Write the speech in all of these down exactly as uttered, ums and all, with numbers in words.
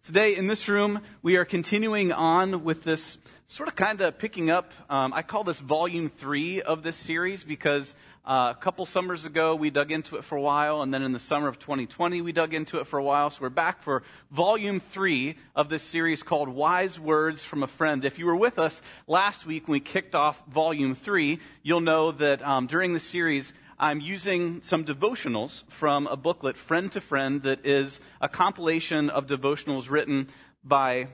Today in this room, we are continuing on with this sort of kind of picking up, um, I call this volume three of this series because uh, a couple summers ago we dug into it for a while, and then in the summer of twenty twenty we dug into it for a while. So we're back for volume three of this series called Wise Words from a Friend. If you were with us last week when we kicked off volume three, you'll know that um, during the series I'm using some devotionals from a booklet, Friend to Friend, that is a compilation of devotionals written by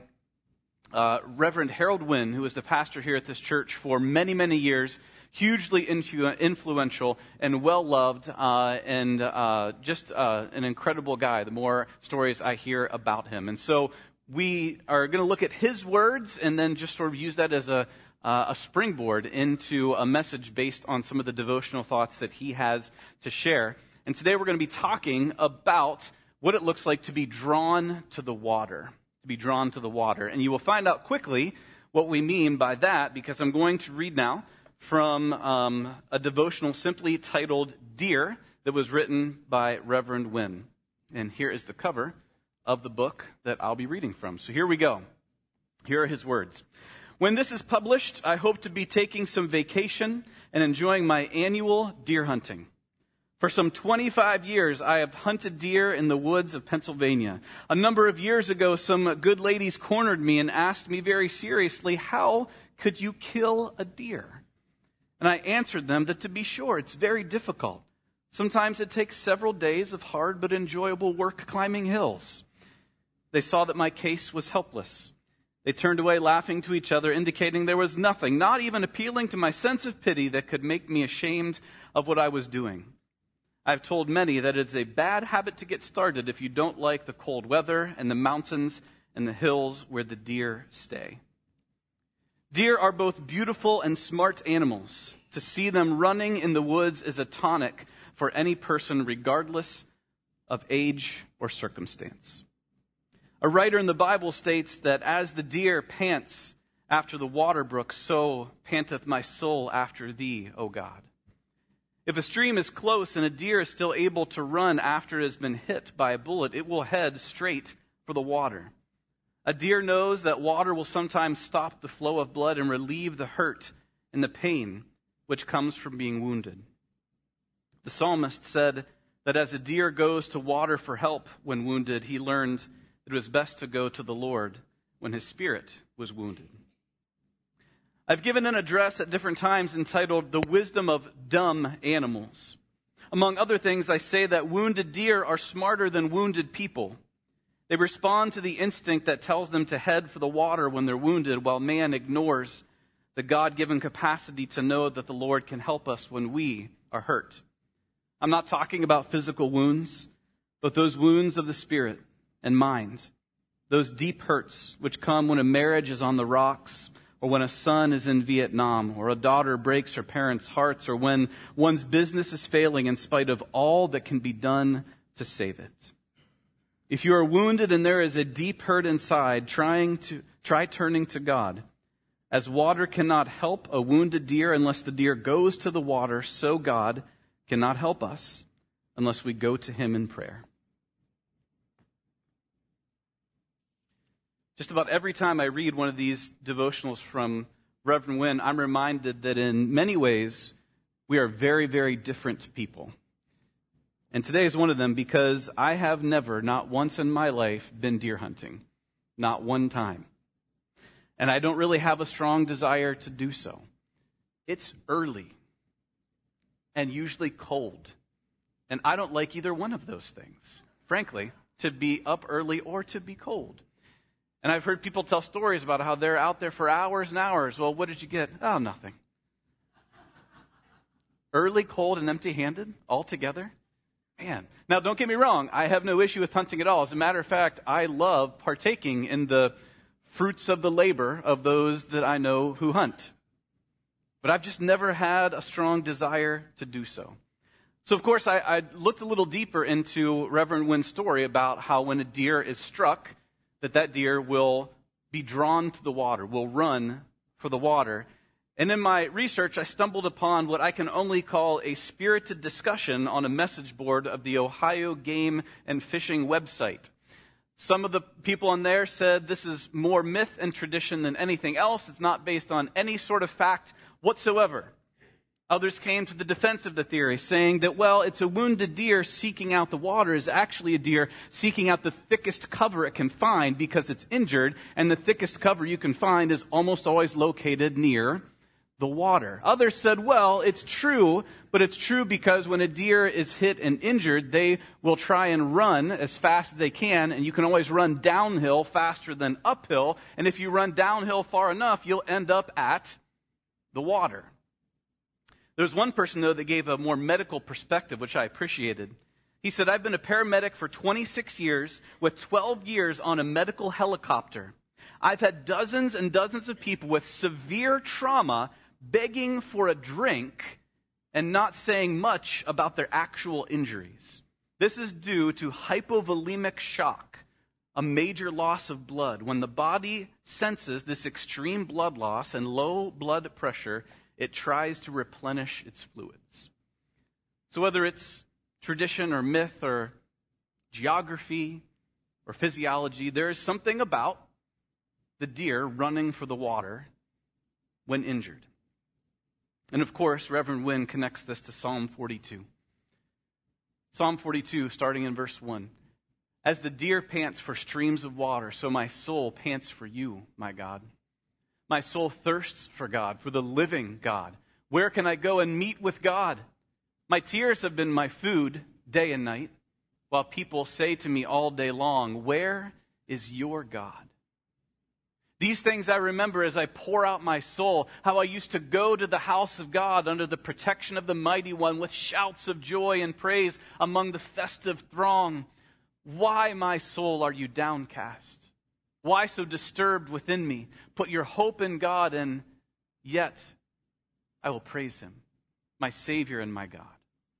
uh, Reverend Harold Wynn, who was the pastor here at this church for many, many years, hugely influ- influential and well-loved, uh, and uh, just uh, an incredible guy, the more stories I hear about him. And so we are going to look at his words and then just sort of use that as a Uh, a springboard into a message based on some of the devotional thoughts that he has to share. And today we're going to be talking about what it looks like to be drawn to the water. To be drawn to the water. And you will find out quickly what we mean by that, because I'm going to read now from um, a devotional simply titled Dear that was written by Reverend Wynn. And here is the cover of the book that I'll be reading from. So here we go. Here are his words. When this is published, I hope to be taking some vacation and enjoying my annual deer hunting. For some twenty-five years, I have hunted deer in the woods of Pennsylvania. A number of years ago, some good ladies cornered me and asked me very seriously, how could you kill a deer? And I answered them that, to be sure, it's very difficult. Sometimes it takes several days of hard but enjoyable work climbing hills. They saw that my case was helpless. They turned away laughing to each other, indicating there was nothing, not even appealing to my sense of pity, that could make me ashamed of what I was doing. I've told many that it's a bad habit to get started if you don't like the cold weather and the mountains and the hills where the deer stay. Deer are both beautiful and smart animals. To see them running in the woods is a tonic for any person, regardless of age or circumstance. A writer in the Bible states that as the deer pants after the water brook, so panteth my soul after thee, O God. If a stream is close and a deer is still able to run after it has been hit by a bullet, it will head straight for the water. A deer knows that water will sometimes stop the flow of blood and relieve the hurt and the pain which comes from being wounded. The psalmist said that as a deer goes to water for help when wounded, he learned it was best to go to the Lord when his spirit was wounded. I've given an address at different times entitled The Wisdom of Dumb Animals. Among other things, I say that wounded deer are smarter than wounded people. They respond to the instinct that tells them to head for the water when they're wounded, while man ignores the God-given capacity to know that the Lord can help us when we are hurt. I'm not talking about physical wounds, but those wounds of the spirit and mind, those deep hurts which come when a marriage is on the rocks, or when a son is in Vietnam, or a daughter breaks her parents' hearts, or when one's business is failing in spite of all that can be done to save it. If you are wounded and there is a deep hurt inside, trying to try turning to God. As water cannot help a wounded deer unless the deer goes to the water, so God cannot help us unless we go to him in prayer. Just about every time I read one of these devotionals from Reverend Wynn, I'm reminded that in many ways, we are very, very different people. And today is one of them, because I have never, not once in my life, been deer hunting. Not one time. And I don't really have a strong desire to do so. It's early and usually cold. And I don't like either one of those things, frankly, to be up early or to be cold. And I've heard people tell stories about how they're out there for hours and hours. Well, what did you get? Oh, nothing. Early, cold, and empty-handed altogether? Man. Now, don't get me wrong. I have no issue with hunting at all. As a matter of fact, I love partaking in the fruits of the labor of those that I know who hunt. But I've just never had a strong desire to do so. So, of course, I, I looked a little deeper into Reverend Wynn's story about how when a deer is struck, that that deer will be drawn to the water, will run for the water. And in my research, I stumbled upon what I can only call a spirited discussion on a message board of the Ohio Game and Fishing website. Some of the people in there said this is more myth and tradition than anything else. It's not based on any sort of fact whatsoever. Others came to the defense of the theory, saying that, well, it's a wounded deer seeking out the water is actually a deer seeking out the thickest cover it can find because it's injured, and the thickest cover you can find is almost always located near the water. Others said, well, it's true, but it's true because when a deer is hit and injured, they will try and run as fast as they can, and you can always run downhill faster than uphill, and if you run downhill far enough, you'll end up at the water. There's one person, though, that gave a more medical perspective, which I appreciated. He said, I've been a paramedic for twenty-six years with twelve years on a medical helicopter. I've had dozens and dozens of people with severe trauma begging for a drink and not saying much about their actual injuries. This is due to hypovolemic shock, a major loss of blood. When the body senses this extreme blood loss and low blood pressure, it tries to replenish its fluids. So whether it's tradition or myth or geography or physiology, there is something about the deer running for the water when injured. And of course, Reverend Wynn connects this to Psalm forty-two. Psalm forty-two, starting in verse one. As the deer pants for streams of water, so my soul pants for you, my God. My soul thirsts for God, for the living God. Where can I go and meet with God? My tears have been my food day and night, while people say to me all day long, where is your God? These things I remember as I pour out my soul, how I used to go to the house of God under the protection of the Mighty One with shouts of joy and praise among the festive throng. Why, my soul, are you downcast? Why so disturbed within me? Put your hope in God, and yet I will praise him, my Savior and my God.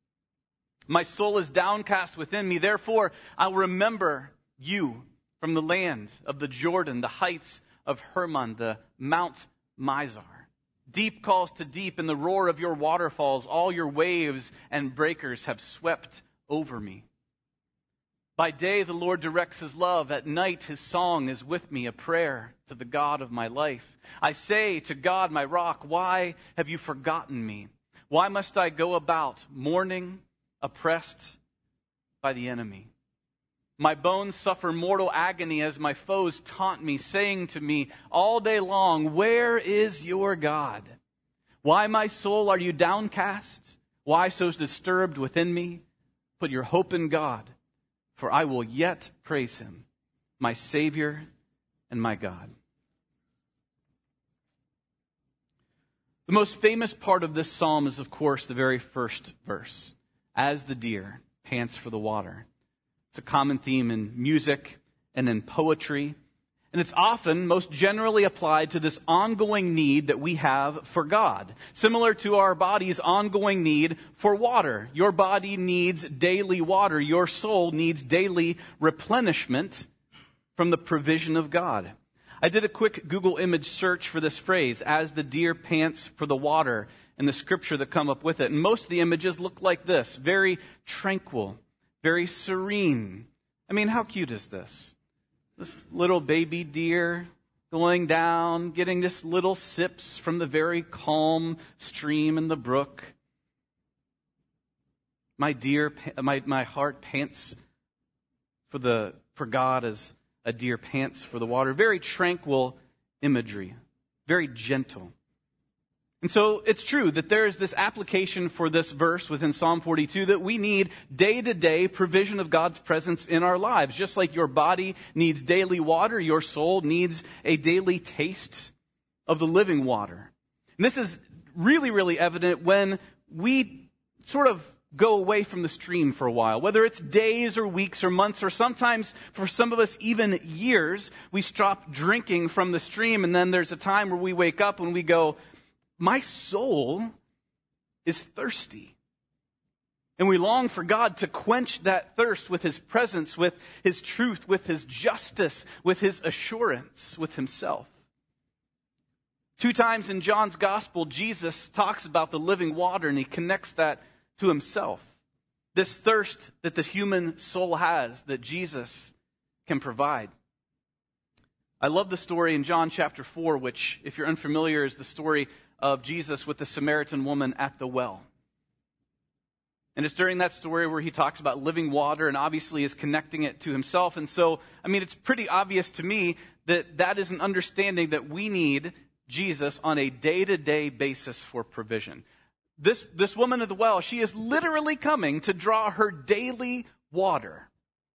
My soul is downcast within me. Therefore, I'll remember you from the land of the Jordan, the heights of Hermon, the Mount Mizar. Deep calls to deep in the roar of your waterfalls. All your waves and breakers have swept over me. By day, the Lord directs his love. At night, his song is with me, a prayer to the God of my life. I say to God, my rock, why have you forgotten me? Why must I go about mourning, oppressed by the enemy? My bones suffer mortal agony as my foes taunt me, saying to me all day long, where is your God? Why, my soul, are you downcast? Why so disturbed within me? Put your hope in God, for I will yet praise him, my Savior and my God. The most famous part of this psalm is, of course, the very first verse. As the deer pants for the water. It's a common theme in music and in poetry. And it's often most generally applied to this ongoing need that we have for God. Similar to our body's ongoing need for water. Your body needs daily water. Your soul needs daily replenishment from the provision of God. I did a quick Google image search for this phrase, as the deer pants for the water, and the scripture that come up with it. And most of the images look like this. Very tranquil, very serene. I mean, how cute is this? This little baby deer going down, getting just little sips from the very calm stream in the brook. My deer, my, my heart pants for the for God as a deer pants for the water. Very tranquil imagery, very gentle. And so it's true that there is this application for this verse within Psalm forty-two that we need day-to-day provision of God's presence in our lives. Just like your body needs daily water, your soul needs a daily taste of the living water. And this is really, really evident when we sort of go away from the stream for a while. Whether it's days or weeks or months or sometimes for some of us even years, we stop drinking from the stream, and then there's a time where we wake up and we go, my soul is thirsty. And we long for God to quench that thirst with his presence, with his truth, with his justice, with his assurance, with himself. Two times in John's gospel, Jesus talks about the living water, and he connects that to himself. This thirst that the human soul has, that Jesus can provide. I love the story in John chapter four, which, if you're unfamiliar, is the story of Jesus with the Samaritan woman at the well. And it's during that story where he talks about living water and obviously is connecting it to himself. And so, I mean, it's pretty obvious to me that that is an understanding that we need Jesus on a day-to-day basis for provision. This, this woman at the well, she is literally coming to draw her daily water.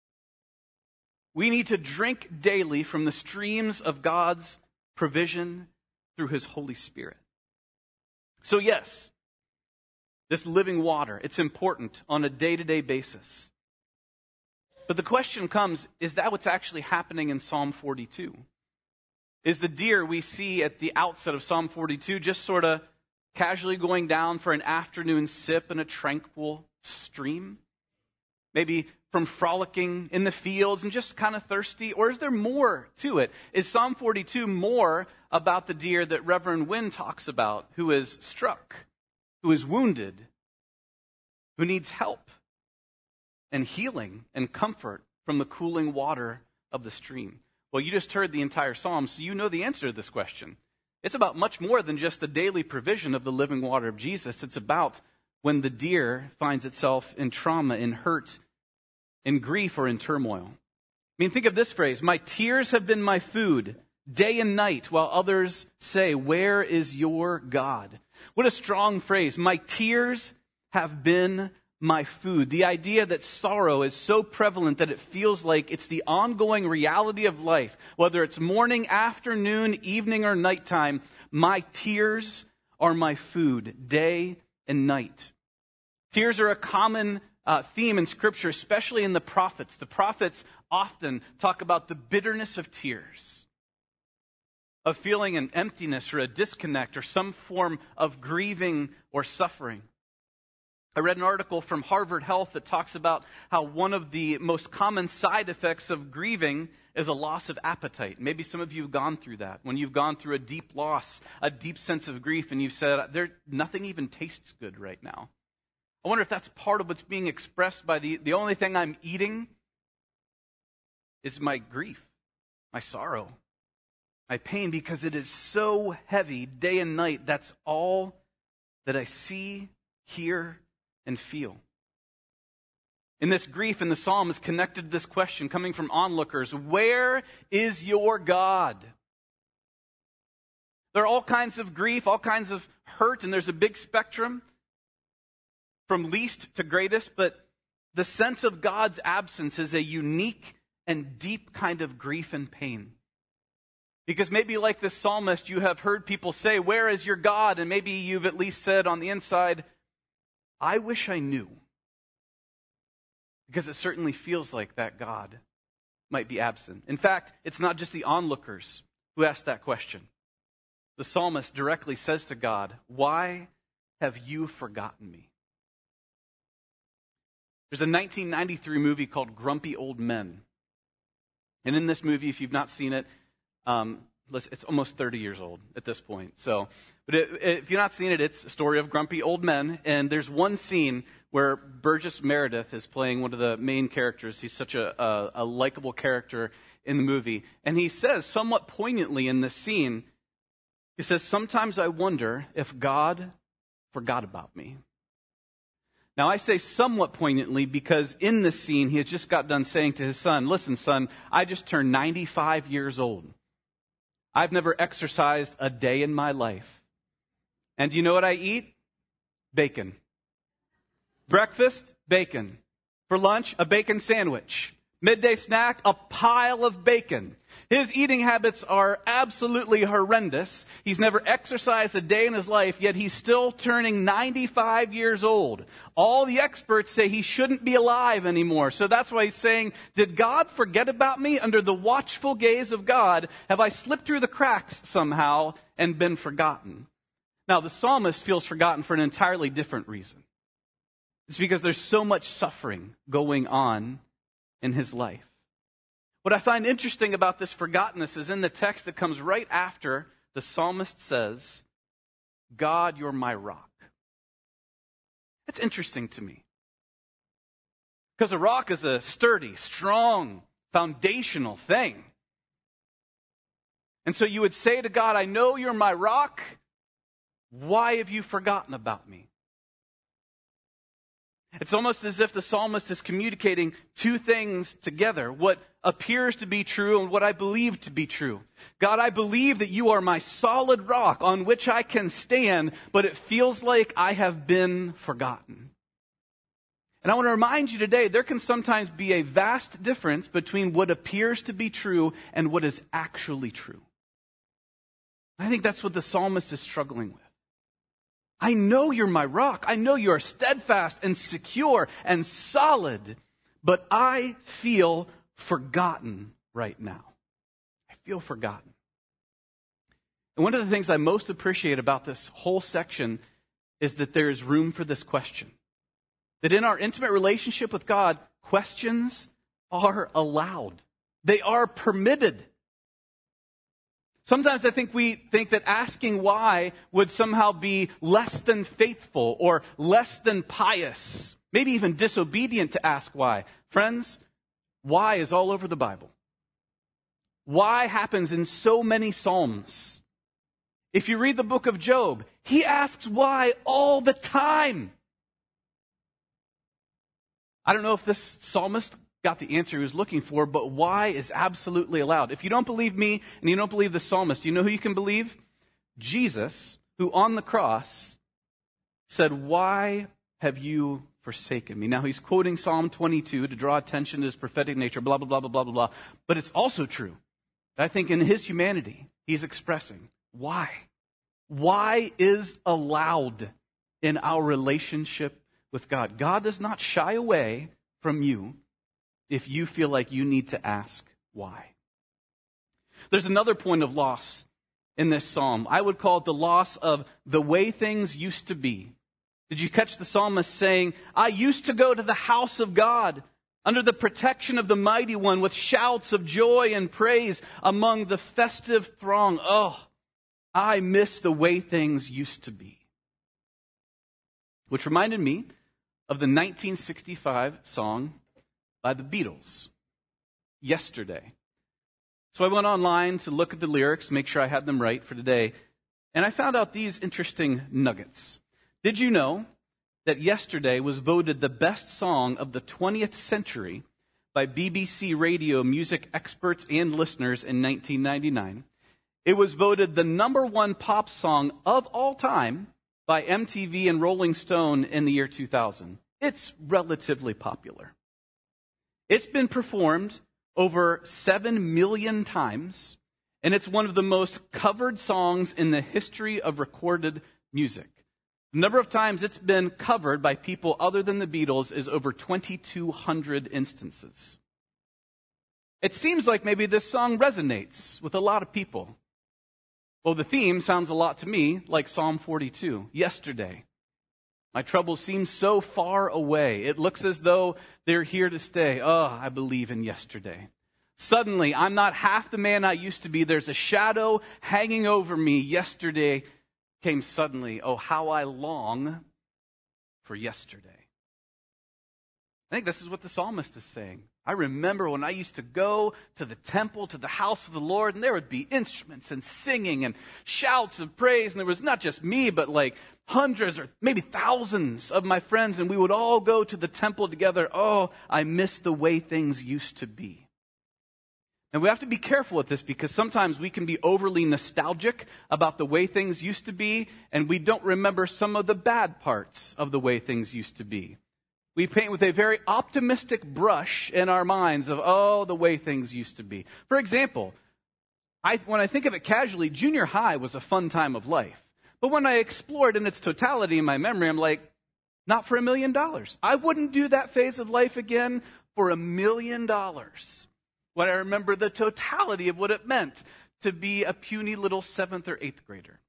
We need to drink daily from the streams of God's provision through his Holy Spirit. So yes, this living water, it's important on a day-to-day basis. But the question comes, is that what's actually happening in Psalm forty-two? Is the deer we see at the outset of Psalm forty-two just sort of casually going down for an afternoon sip in a tranquil stream? Maybe from frolicking in the fields and just kind of thirsty? Or is there more to it? Is Psalm forty-two more about the deer that Reverend Wynn talks about, who is struck, who is wounded, who needs help and healing and comfort from the cooling water of the stream? Well, you just heard the entire psalm, so you know the answer to this question. It's about much more than just the daily provision of the living water of Jesus. It's about when the deer finds itself in trauma, in hurt, in grief, or in turmoil. I mean, think of this phrase: my tears have been my food day and night, while others say, where is your God? What a strong phrase. My tears have been my food. The idea that sorrow is so prevalent that it feels like it's the ongoing reality of life. Whether it's morning, afternoon, evening, or nighttime, my tears are my food, day and night. Tears are a common uh, theme in Scripture, especially in the prophets. The prophets often talk about the bitterness of tears, of feeling an emptiness or a disconnect or some form of grieving or suffering. I read an article from Harvard Health that talks about how one of the most common side effects of grieving is a loss of appetite. Maybe some of you have gone through that. When you've gone through a deep loss, a deep sense of grief, and you've said, there, nothing even tastes good right now. I wonder if that's part of what's being expressed by the, the only thing I'm eating is my grief, my sorrow, my pain, because it is so heavy day and night. That's all that I see, hear, and feel. In this grief in the psalm is connected to this question coming from onlookers: where is your God? There are all kinds of grief, all kinds of hurt, and there's a big spectrum from least to greatest, but the sense of God's absence is a unique and deep kind of grief and pain. Because maybe like this psalmist, you have heard people say, where is your God? And maybe you've at least said on the inside, I wish I knew. Because it certainly feels like that God might be absent. In fact, it's not just the onlookers who ask that question. The psalmist directly says to God, why have you forgotten me? There's a nineteen ninety-three movie called Grumpy Old Men. And in this movie, if you've not seen it, um, it's almost thirty years old at this point. So, but it, if you've not seen it, it's a story of grumpy old men. And there's one scene where Burgess Meredith is playing one of the main characters. He's such a, a, a likable character in the movie. And he says, somewhat poignantly in this scene, he says, sometimes I wonder if God forgot about me. Now, I say somewhat poignantly because in this scene, he has just got done saying to his son, listen, son, I just turned ninety-five years old. I've never exercised a day in my life. And do you know what I eat? Bacon. Breakfast, bacon. For lunch, a bacon sandwich. Midday snack, a pile of bacon. His eating habits are absolutely horrendous. He's never exercised a day in his life, yet he's still turning ninety-five years old. All the experts say he shouldn't be alive anymore. So that's why he's saying, did God forget about me? Under the watchful gaze of God, have I slipped through the cracks somehow and been forgotten? Now, the psalmist feels forgotten for an entirely different reason. It's because there's so much suffering going on in his life. What I find interesting about this forgottenness is in the text that comes right after the psalmist says, God, you're my rock. That's interesting to me. Because a rock is a sturdy, strong foundational thing. And so you would say to God, I know you're my rock. Why have you forgotten about me? It's almost as if the psalmist is communicating two things together, what appears to be true and what I believe to be true. God, I believe that you are my solid rock on which I can stand, but it feels like I have been forgotten. And I want to remind you today, there can sometimes be a vast difference between what appears to be true and what is actually true. I think that's what the psalmist is struggling with. I know you're my rock. I know you are steadfast and secure and solid, but I feel forgotten right now. I feel forgotten. And one of the things I most appreciate about this whole section is that there is room for this question. That in our intimate relationship with God, questions are allowed. They are permitted. Sometimes I think we think that asking why would somehow be less than faithful or less than pious, maybe even disobedient to ask why. Friends, why is all over the Bible. Why happens in so many Psalms. If you read the book of Job, he asks why all the time. I don't know if this psalmist got the answer he was looking for, but why is absolutely allowed. If you don't believe me and you don't believe the psalmist, you know who you can believe? Jesus, who on the cross said, why have you forsaken me? Now he's quoting Psalm twenty-two to draw attention to his prophetic nature, blah, blah, blah, blah, blah, blah, blah. But it's also true. I think in his humanity, he's expressing why. Why is allowed in our relationship with God. God does not shy away from you if you feel like you need to ask why. There's another point of loss in this psalm. I would call it the loss of the way things used to be. Did you catch the psalmist saying, I used to go to the house of God under the protection of the Mighty One with shouts of joy and praise among the festive throng. Oh, I miss the way things used to be. Which reminded me of the nineteen sixty-five song by the Beatles, Yesterday. So I went online to look at the lyrics, make sure I had them right for today, and I found out these interesting nuggets. Did you know that Yesterday was voted the best song of the twentieth century by B B C radio music experts and listeners in nineteen ninety-nine? It was voted the number one pop song of all time by M T V and Rolling Stone in the year two thousand. It's relatively popular. It's been performed over seven million times, and it's one of the most covered songs in the history of recorded music. The number of times it's been covered by people other than the Beatles is over twenty-two hundred instances. It seems like maybe this song resonates with a lot of people. Well, the theme sounds a lot to me like Psalm forty-two, Yesterday. My troubles seem so far away. It looks as though they're here to stay. Oh, I believe in yesterday. Suddenly, I'm not half the man I used to be. There's a shadow hanging over me. Yesterday came suddenly. Oh, how I long for yesterday. I think this is what the psalmist is saying. I remember when I used to go to the temple, to the house of the Lord, and there would be instruments and singing and shouts of praise. And there was not just me, but like hundreds or maybe thousands of my friends, and we would all go to the temple together. Oh, I miss the way things used to be. And we have to be careful with this because sometimes we can be overly nostalgic about the way things used to be, and we don't remember some of the bad parts of the way things used to be. We paint with a very optimistic brush in our minds of, oh, the way things used to be. For example, I, when I think of it casually, junior high was a fun time of life. But when I explored in its totality in my memory, I'm like, not for a million dollars. I wouldn't do that phase of life again for a million dollars. When I remember the totality of what it meant to be a puny little seventh or eighth grader.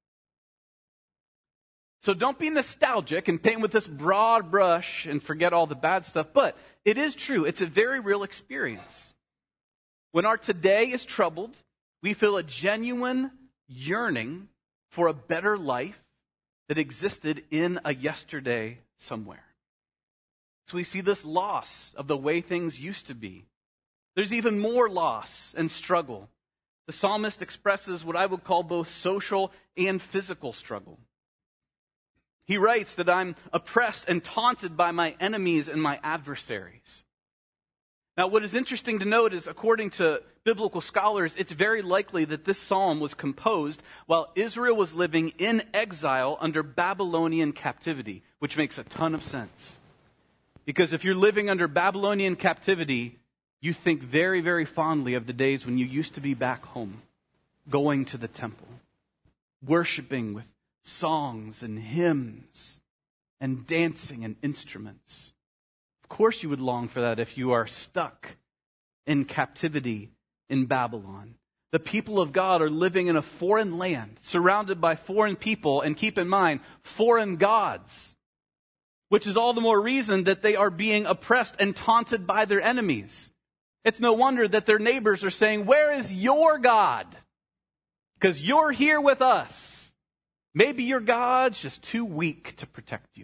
So don't be nostalgic and paint with this broad brush and forget all the bad stuff. But it is true. It's a very real experience. When our today is troubled, we feel a genuine yearning for a better life that existed in a yesterday somewhere. So we see this loss of the way things used to be. There's even more loss and struggle. The psalmist expresses what I would call both social and physical struggle. He writes that I'm oppressed and taunted by my enemies and my adversaries. Now, what is interesting to note is, according to biblical scholars, it's very likely that this psalm was composed while Israel was living in exile under Babylonian captivity, which makes a ton of sense. Because if you're living under Babylonian captivity, you think very, very fondly of the days when you used to be back home, going to the temple, worshiping with songs and hymns and dancing and instruments. Of course you would long for that if you are stuck in captivity in Babylon. The people of God are living in a foreign land, surrounded by foreign people, and keep in mind, foreign gods, which is all the more reason that they are being oppressed and taunted by their enemies. It's no wonder that their neighbors are saying, "Where is your God? Because you're here with us. Maybe your God's just too weak to protect you."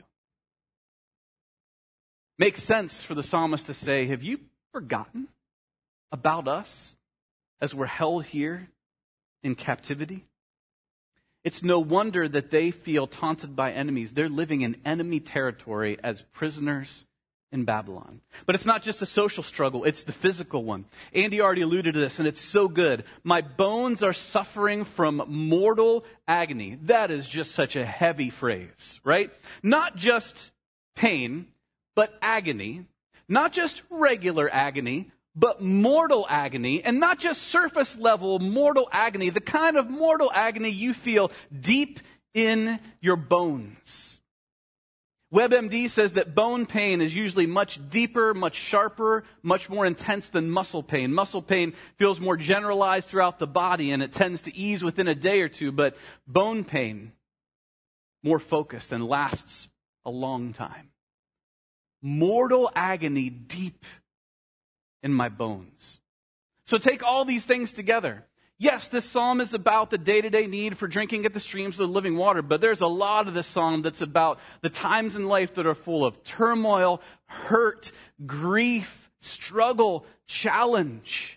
Makes sense for the psalmist to say, have you forgotten about us as we're held here in captivity? It's no wonder that they feel taunted by enemies. They're living in enemy territory as prisoners in Babylon. But it's not just a social struggle, it's the physical one. Andy already alluded to this, and it's so good. My bones are suffering from mortal agony. That is just such a heavy phrase, right? Not just pain, but agony. Not just regular agony, but mortal agony. And not just surface level mortal agony, the kind of mortal agony you feel deep in your bones. WebMD says that bone pain is usually much deeper, much sharper, much more intense than muscle pain. Muscle pain feels more generalized throughout the body, and it tends to ease within a day or two, but bone pain, more focused and lasts a long time. Mortal agony deep in my bones. So take all these things together. Yes, this psalm is about the day-to-day need for drinking at the streams of the living water, but there's a lot of this psalm that's about the times in life that are full of turmoil, hurt, grief, struggle, challenge.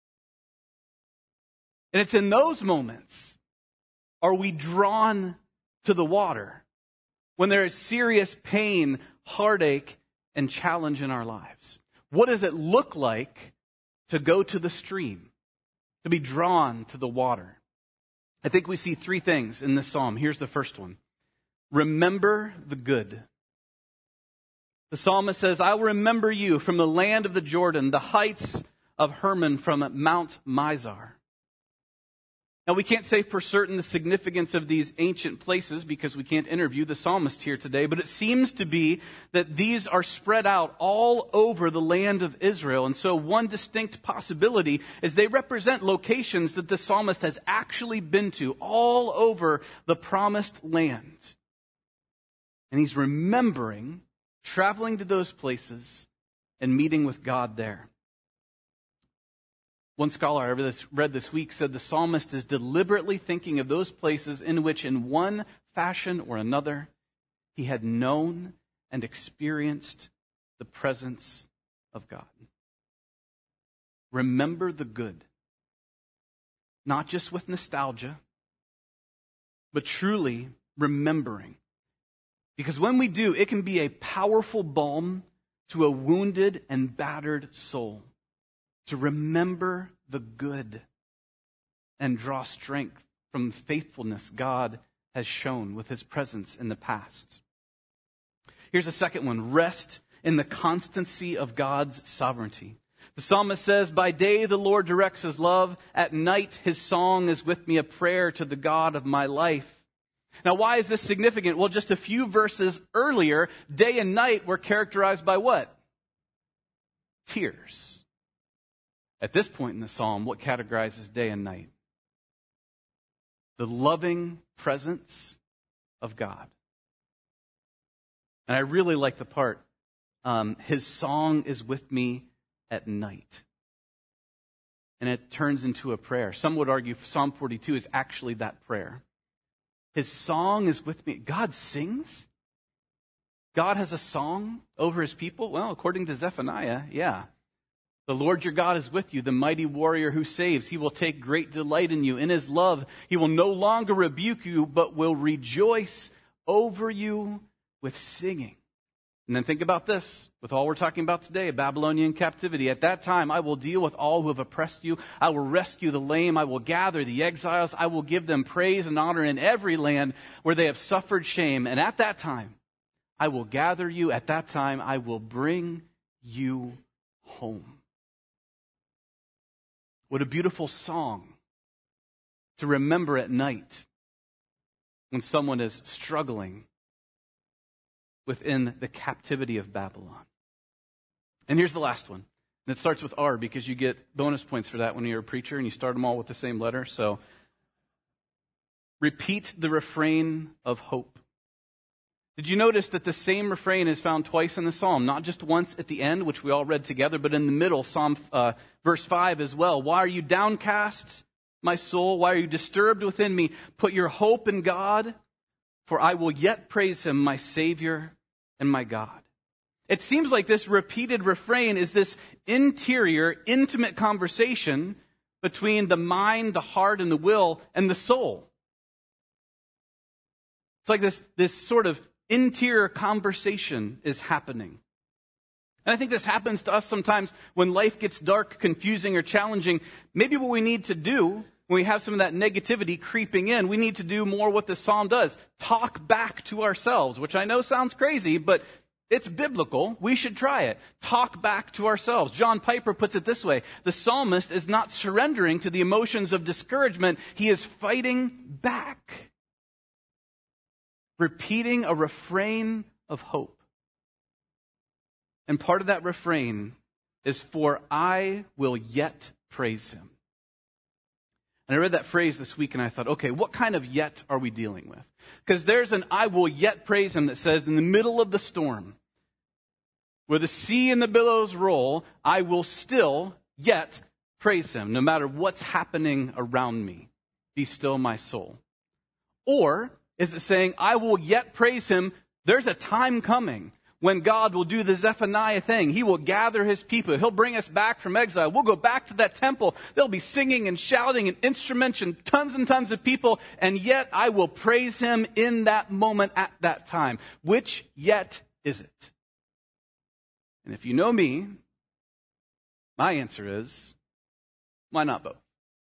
And it's in those moments, are we drawn to the water when there is serious pain, heartache, and challenge in our lives? What does it look like to go to the stream? To be drawn to the water. I think we see three things in this psalm. Here's the first one. Remember the good. The psalmist says, I will remember you from the land of the Jordan, the heights of Hermon, from Mount Mizar. Now, we can't say for certain the significance of these ancient places because we can't interview the psalmist here today, but it seems to be that these are spread out all over the land of Israel. And so one distinct possibility is they represent locations that the psalmist has actually been to all over the promised land. And he's remembering traveling to those places and meeting with God there. One scholar I read this week said the psalmist is deliberately thinking of those places in which, in one fashion or another, he had known and experienced the presence of God. Remember the good. Not just with nostalgia, but truly remembering. Because when we do, it can be a powerful balm to a wounded and battered soul. To remember the good and draw strength from the faithfulness God has shown with his presence in the past. Here's a second one. Rest in the constancy of God's sovereignty. The psalmist says, by day the Lord directs his love. At night his song is with me, a prayer to the God of my life. Now, why is this significant? Well, just a few verses earlier, day and night were characterized by what? Tears. At this point in the psalm, what categorizes day and night? The loving presence of God. And I really like the part, um, his song is with me at night. And it turns into a prayer. Some would argue Psalm forty-two is actually that prayer. His song is with me. God sings? God has a song over his people? Well, according to Zephaniah, yeah. The Lord your God is with you, the mighty warrior who saves. He will take great delight in you. In his love, he will no longer rebuke you, but will rejoice over you with singing. And then think about this, with all we're talking about today, Babylonian captivity. At that time, I will deal with all who have oppressed you. I will rescue the lame. I will gather the exiles. I will give them praise and honor in every land where they have suffered shame. And at that time, I will gather you. At that time, I will bring you home. What a beautiful song to remember at night when someone is struggling within the captivity of Babylon. And here's the last one. And it starts with R because you get bonus points for that when you're a preacher and you start them all with the same letter. So repeat the refrain of hope. Did you notice that the same refrain is found twice in the psalm? Not just once at the end, which we all read together, but in the middle, Psalm uh, verse five as well. Why are you downcast, my soul? Why are you disturbed within me? Put your hope in God, for I will yet praise him, my Savior and my God. It seems like this repeated refrain is this interior, intimate conversation between the mind, the heart, and the will, and the soul. It's like this, this sort of interior conversation is happening. And I think this happens to us sometimes when life gets dark, confusing, or challenging. Maybe what we need to do when we have some of that negativity creeping in, we need to do more what the psalm does. Talk back to ourselves, which I know sounds crazy, but it's biblical. We should try it. Talk back to ourselves. John Piper puts it this way. The psalmist is not surrendering to the emotions of discouragement. He is fighting back. Repeating a refrain of hope. And part of that refrain is, for I will yet praise him. And I read that phrase this week and I thought, okay, what kind of yet are we dealing with? Because there's an I will yet praise him that says, in the middle of the storm, where the sea and the billows roll, I will still yet praise him, no matter what's happening around me. Be still, my soul. Or is it saying, I will yet praise him, there's a time coming when God will do the Zephaniah thing. He will gather his people. He'll bring us back from exile. We'll go back to that temple. There'll be singing and shouting and instruments and tons and tons of people. And yet I will praise him in that moment at that time. Which yet is it? And if you know me, my answer is, why not both?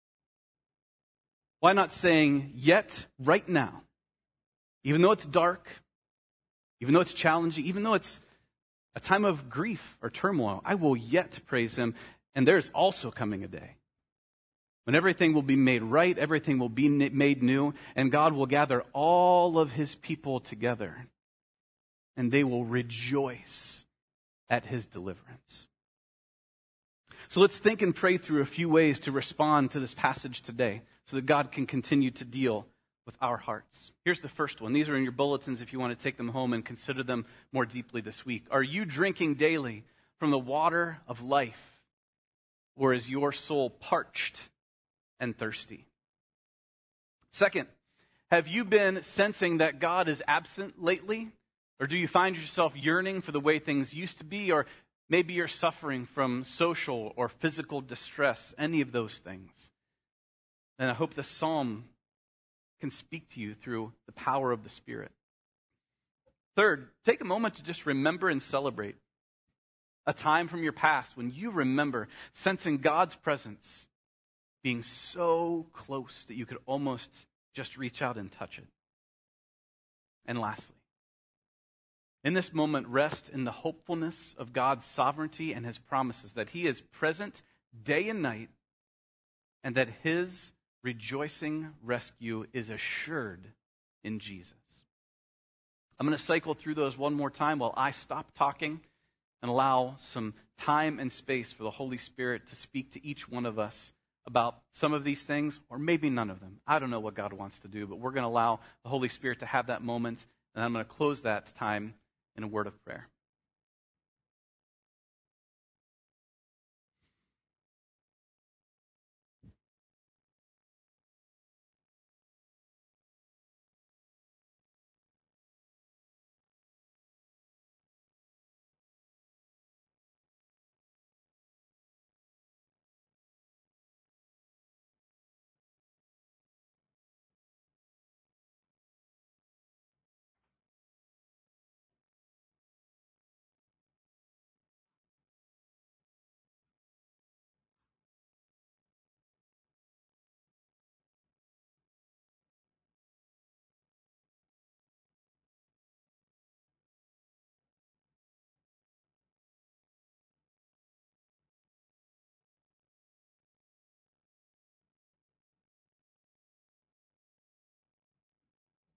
Why not saying yet right now? Even though it's dark, even though it's challenging, even though it's a time of grief or turmoil, I will yet praise him. And there's also coming a day when everything will be made right, everything will be made new, and God will gather all of his people together, and they will rejoice at his deliverance. So let's think and pray through a few ways to respond to this passage today so that God can continue to deal with our hearts. Here's the first one. These are in your bulletins if you want to take them home and consider them more deeply this week. Are you drinking daily from the water of life, or is your soul parched and thirsty? Second, have you been sensing that God is absent lately? Or do you find yourself yearning for the way things used to be? Or maybe you're suffering from social or physical distress, any of those things. And I hope the psalm can speak to you through the power of the Spirit. Third, take a moment to just remember and celebrate a time from your past when you remember sensing God's presence being so close that you could almost just reach out and touch it. And lastly, in this moment, rest in the hopefulness of God's sovereignty and his promises, that he is present day and night, and that his rejoicing rescue is assured in Jesus. I'm going to cycle through those one more time while I stop talking and allow some time and space for the Holy Spirit to speak to each one of us about some of these things, or maybe none of them. I don't know what God wants to do, but we're going to allow the Holy Spirit to have that moment, and I'm going to close that time in a word of prayer.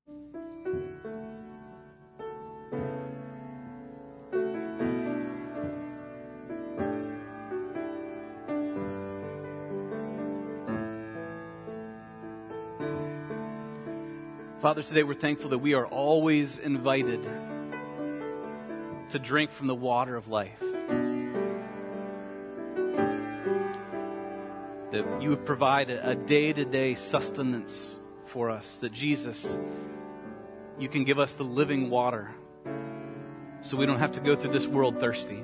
Father, today we're thankful that we are always invited to drink from the water of life. That you would provide a day-to-day sustenance for us. That Jesus, you can give us the living water so we don't have to go through this world thirsty.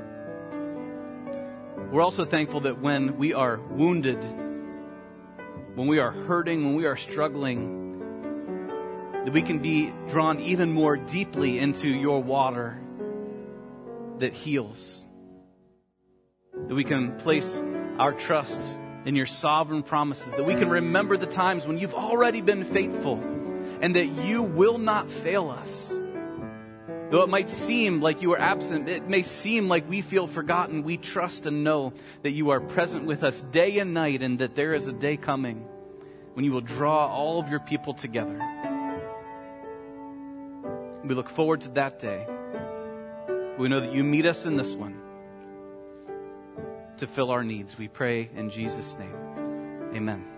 We're also thankful that when we are wounded, when we are hurting, when we are struggling, that we can be drawn even more deeply into your water that heals. That we can place our trust in your sovereign promises. That we can remember the times when you've already been faithful and that you will not fail us. Though it might seem like you are absent, it may seem like we feel forgotten, we trust and know that you are present with us day and night, and that there is a day coming when you will draw all of your people together. We look forward to that day. We know that you meet us in this one to fill our needs. We pray in Jesus' name. Amen.